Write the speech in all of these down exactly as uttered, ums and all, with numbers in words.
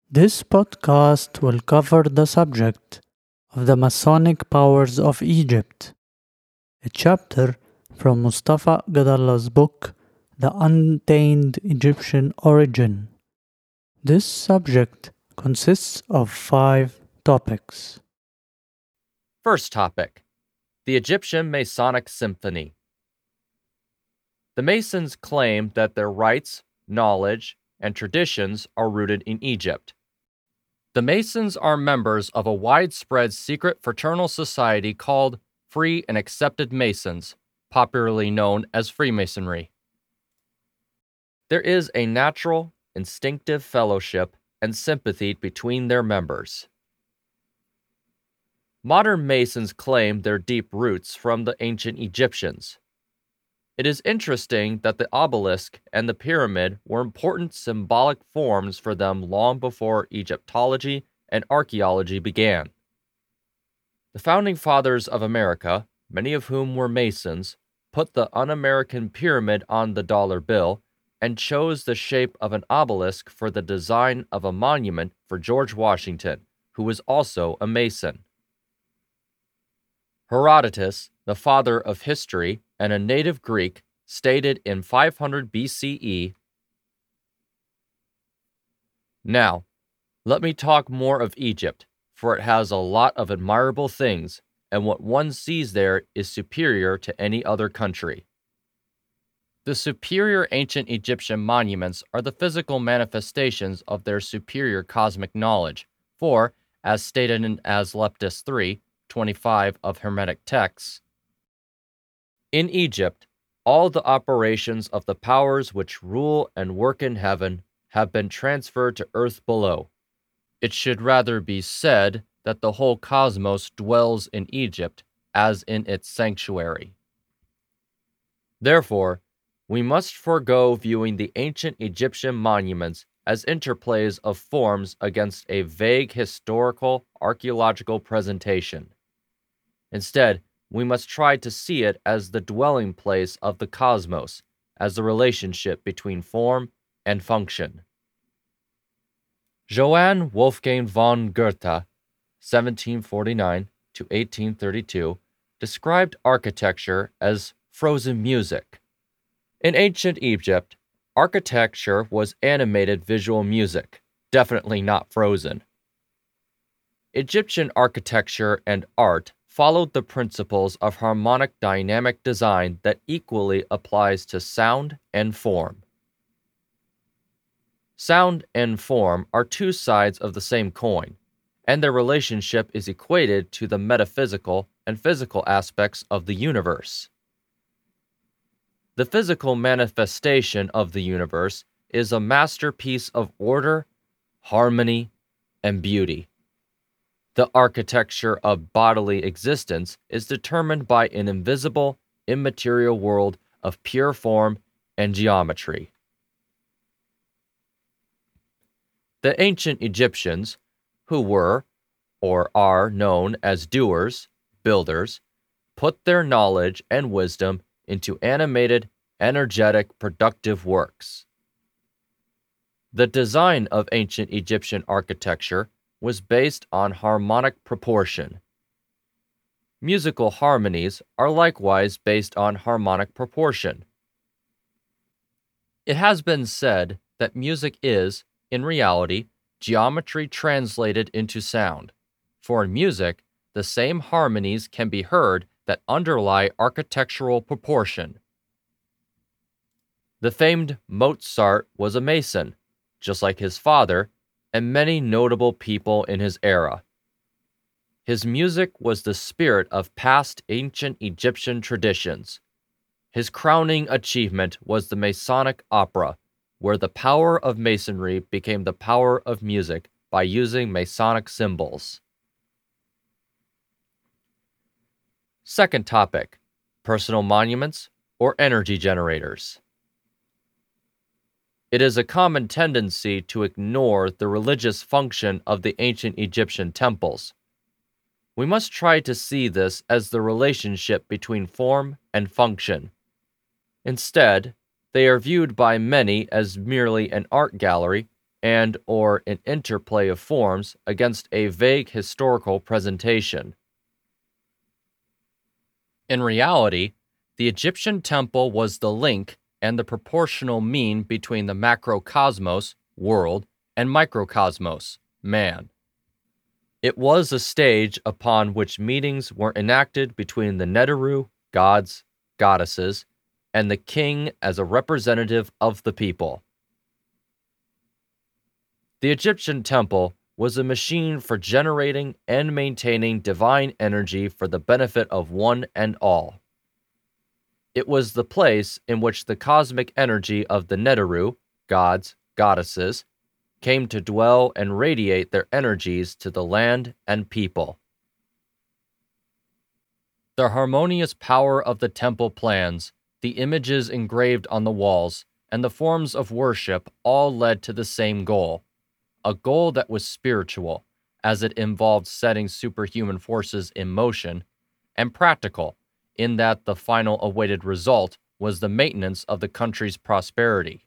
This podcast will cover the subject of the Masonic powers of Egypt, a chapter from Mustafa Gadalla's book, The Untamed Egyptian Origin. This subject consists of five topics. First topic: the Egyptian Masonic Symphony. The Masons claim that their rites, knowledge, and traditions are rooted in Egypt. The Masons are members of a widespread secret fraternal society called Free and Accepted Masons, popularly known as Freemasonry. There is a natural, instinctive fellowship and sympathy between their members. Modern Masons claim their deep roots from the ancient Egyptians. It is interesting that the obelisk and the pyramid were important symbolic forms for them long before Egyptology and archaeology began. The founding fathers of America, many of whom were Masons, put the un-American pyramid on the dollar bill and chose the shape of an obelisk for the design of a monument for George Washington, who was also a Mason. Herodotus, the father of history and a native Greek, stated in five hundred B C E, "Now, let me talk more of Egypt, for it has a lot of admirable things, and what one sees there is superior to any other country." The superior ancient Egyptian monuments are the physical manifestations of their superior cosmic knowledge, for, as stated in Asclepius three twenty-five of Hermetic texts, "In Egypt, all the operations of the powers which rule and work in heaven have been transferred to earth below. It should rather be said that the whole cosmos dwells in Egypt as in its sanctuary. Therefore, we must forego viewing the ancient Egyptian monuments as interplays of forms against a vague historical archaeological presentation. Instead, we must try to see it as the dwelling place of the cosmos, as the relationship between form and function." Johann Wolfgang von Goethe, seventeen forty-nine to eighteen thirty-two, described architecture as frozen music. In ancient Egypt, architecture was animated visual music, definitely not frozen. Egyptian architecture and art followed the principles of harmonic dynamic design that equally applies to sound and form. Sound and form are two sides of the same coin, and their relationship is equated to the metaphysical and physical aspects of the universe. The physical manifestation of the universe is a masterpiece of order, harmony, and beauty. The architecture of bodily existence is determined by an invisible, immaterial world of pure form and geometry. The ancient Egyptians, who were, or are known as doers, builders, put their knowledge and wisdom into animated, energetic, productive works. The design of ancient Egyptian architecture was based on harmonic proportion. Musical harmonies are likewise based on harmonic proportion. It has been said that music is, in reality, geometry translated into sound, for in music, the same harmonies can be heard that underlie architectural proportion. The famed Mozart was a Mason, just like his father, and many notable people in his era. His music was the spirit of past ancient Egyptian traditions. His crowning achievement was the Masonic opera, where the power of Masonry became the power of music by using Masonic symbols. Second topic: personal monuments or energy generators. It is a common tendency to ignore the religious function of the ancient Egyptian temples. We must try to see this as the relationship between form and function. Instead, they are viewed by many as merely an art gallery and or an interplay of forms against a vague historical presentation. In reality, the Egyptian temple was the link and the proportional mean between the macrocosmos, world, and microcosmos, man. It was a stage upon which meetings were enacted between the Neteru, gods, goddesses, and the king as a representative of the people. The Egyptian temple was a machine for generating and maintaining divine energy for the benefit of one and all. It was the place in which the cosmic energy of the Neteru, gods, goddesses, came to dwell and radiate their energies to the land and people. The harmonious power of the temple plans, the images engraved on the walls, and the forms of worship all led to the same goal, a goal that was spiritual, as it involved setting superhuman forces in motion, and practical, in that the final awaited result was the maintenance of the country's prosperity.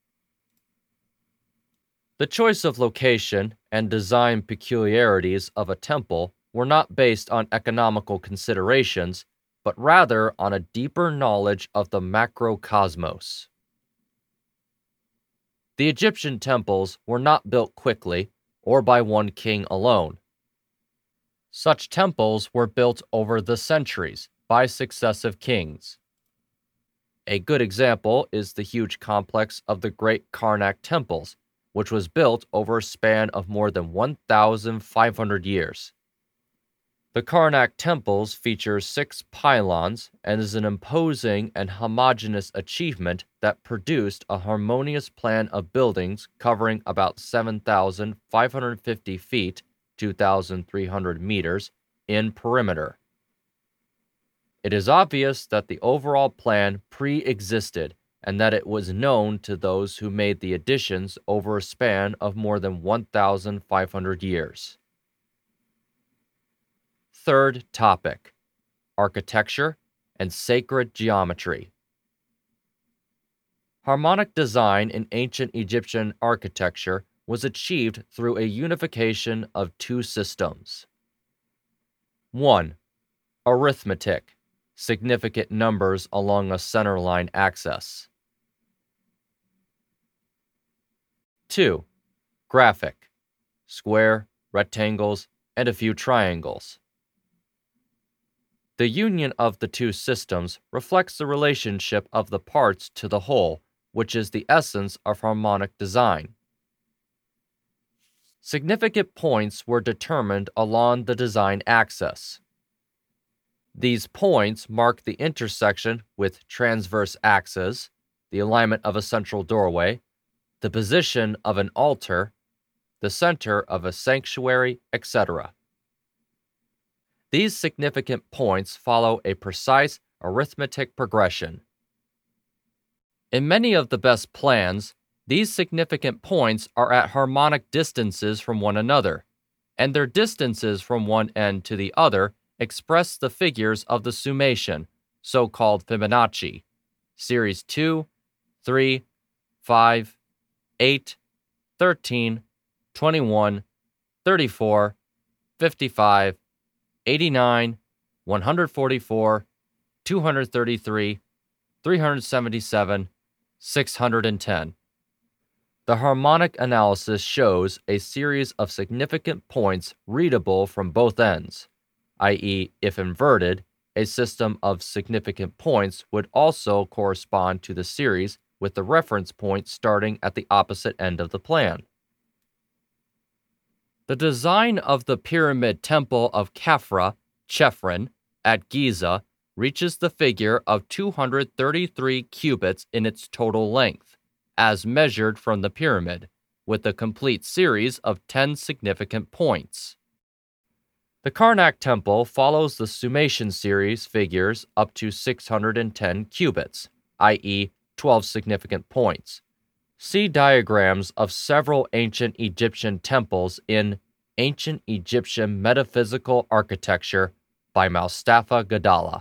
The choice of location and design peculiarities of a temple were not based on economical considerations, but rather on a deeper knowledge of the macrocosmos. The Egyptian temples were not built quickly or by one king alone. Such temples were built over the centuries by successive kings. A good example is the huge complex of the Great Karnak temples, which was built over a span of more than one thousand five hundred years. The Karnak temples feature six pylons and is an imposing and homogeneous achievement that produced a harmonious plan of buildings covering about seven thousand five hundred fifty feet, two thousand three hundred meters, in perimeter. It is obvious that the overall plan pre-existed and that it was known to those who made the additions over a span of more than one thousand five hundred years. Third topic: architecture and sacred geometry. Harmonic design in ancient Egyptian architecture was achieved through a unification of two systems. one. Arithmetic, significant numbers along a centerline axis. two. Graphic, square, rectangles, and a few triangles. The union of the two systems reflects the relationship of the parts to the whole, which is the essence of harmonic design. Significant points were determined along the design axis. These points mark the intersection with transverse axes, the alignment of a central doorway, the position of an altar, the center of a sanctuary, et cetera. These significant points follow a precise arithmetic progression. In many of the best plans, these significant points are at harmonic distances from one another, and their distances from one end to the other express the figures of the summation, so-called Fibonacci, series two, three, five, eight, thirteen, twenty-one, thirty-four, fifty-five, eighty-nine, one hundred forty-four, two hundred thirty-three, three hundred seventy-seven, six hundred ten. The harmonic analysis shows a series of significant points readable from both ends, that is, if inverted, a system of significant points would also correspond to the series with the reference point starting at the opposite end of the plan. The design of the pyramid temple of Khafra, Chephren, at Giza reaches the figure of two hundred thirty-three cubits in its total length, as measured from the pyramid, with a complete series of ten significant points. The Karnak temple follows the summation series figures up to six hundred ten cubits, that is, twelve significant points. See diagrams of several ancient Egyptian temples in Ancient Egyptian Metaphysical Architecture by Mustafa Gadalla.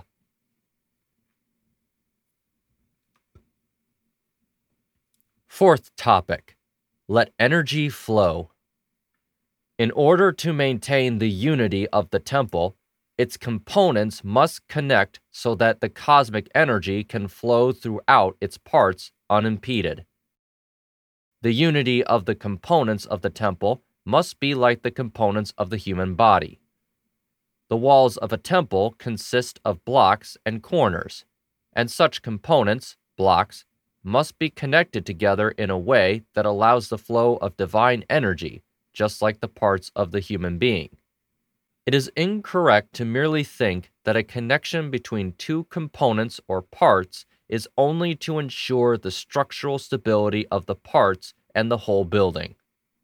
Fourth topic: Let energy flow. In order to maintain the unity of the temple, its components must connect so that the cosmic energy can flow throughout its parts unimpeded. The unity of the components of the temple must be like the components of the human body. The walls of a temple consist of blocks and corners, and such components, blocks, must be connected together in a way that allows the flow of divine energy, just like the parts of the human being. It is incorrect to merely think that a connection between two components or parts is only to ensure the structural stability of the parts and the whole building.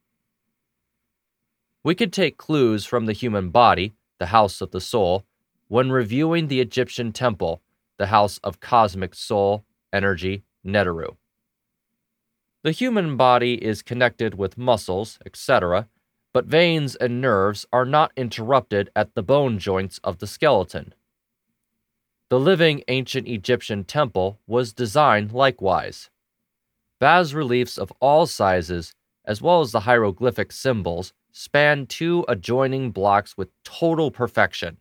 We could take clues from the human body, the house of the soul, when reviewing the Egyptian temple, the house of cosmic soul, energy, Neteru. The human body is connected with muscles, et cetera, but veins and nerves are not interrupted at the bone joints of the skeleton. The living ancient Egyptian temple was designed likewise. Bas-reliefs of all sizes, as well as the hieroglyphic symbols, span two adjoining blocks with total perfection.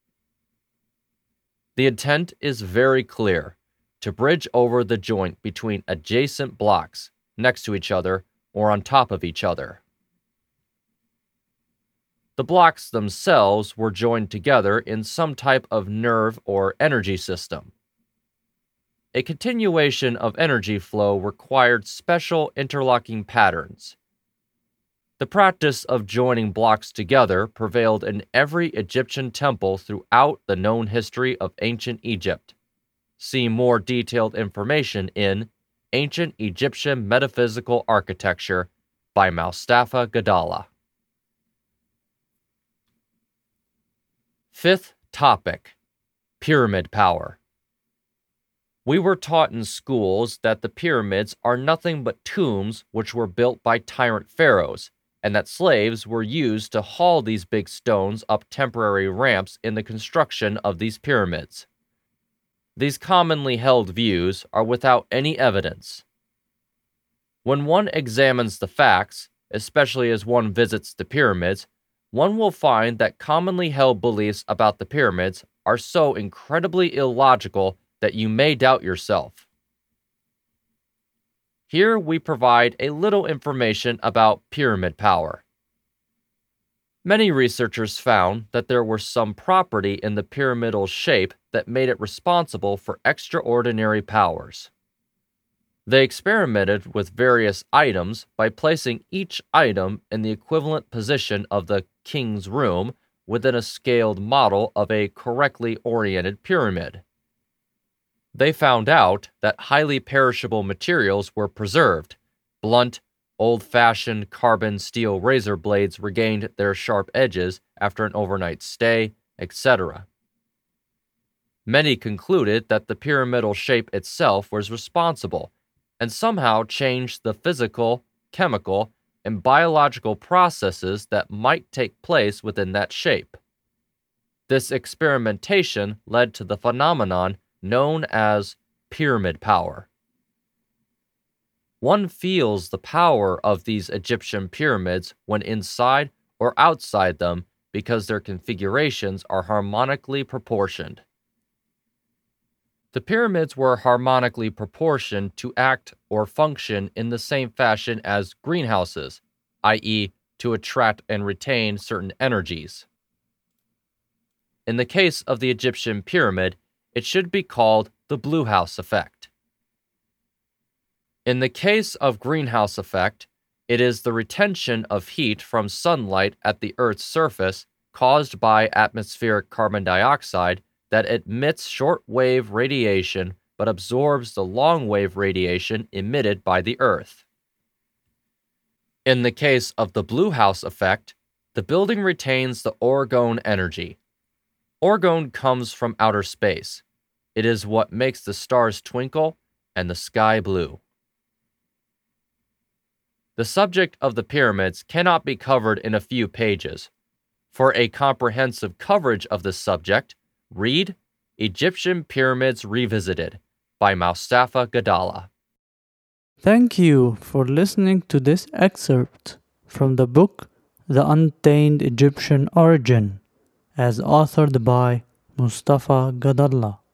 The intent is very clear, to bridge over the joint between adjacent blocks, next to each other or on top of each other. The blocks themselves were joined together in some type of nerve or energy system. A continuation of energy flow required special interlocking patterns. The practice of joining blocks together prevailed in every Egyptian temple throughout the known history of ancient Egypt. See more detailed information in Ancient Egyptian Metaphysical Architecture by Mustafa Gadalla. Fifth topic, pyramid power. We were taught in schools that the pyramids are nothing but tombs which were built by tyrant pharaohs, and that slaves were used to haul these big stones up temporary ramps in the construction of these pyramids. These commonly held views are without any evidence. When one examines the facts, especially as one visits the pyramids, one will find that commonly held beliefs about the pyramids are so incredibly illogical that you may doubt yourself. Here we provide a little information about pyramid power. Many researchers found that there were some property in the pyramidal shape that made it responsible for extraordinary powers. They experimented with various items by placing each item in the equivalent position of the king's room within a scaled model of a correctly oriented pyramid. They found out that highly perishable materials were preserved. Blunt, old-fashioned carbon steel razor blades regained their sharp edges after an overnight stay, et cetera. Many concluded that the pyramidal shape itself was responsible, and somehow changed the physical, chemical, and biological processes that might take place within that shape. This experimentation led to the phenomenon known as pyramid power. One feels the power of these Egyptian pyramids when inside or outside them because their configurations are harmonically proportioned. The pyramids were harmonically proportioned to act or function in the same fashion as greenhouses, that is, to attract and retain certain energies. In the case of the Egyptian pyramid, it should be called the blue house effect. In the case of greenhouse effect, it is the retention of heat from sunlight at the Earth's surface caused by atmospheric carbon dioxide that emits short-wave radiation but absorbs the long-wave radiation emitted by the Earth. In the case of the blue house effect, the building retains the orgone energy. Orgone comes from outer space. It is what makes the stars twinkle and the sky blue. The subject of the pyramids cannot be covered in a few pages. For a comprehensive coverage of this subject, read Egyptian Pyramids Revisited by Mustafa Gadalla. Thank you for listening to this excerpt from the book The Untamed Egyptian Origin, as authored by Mustafa Gadallah.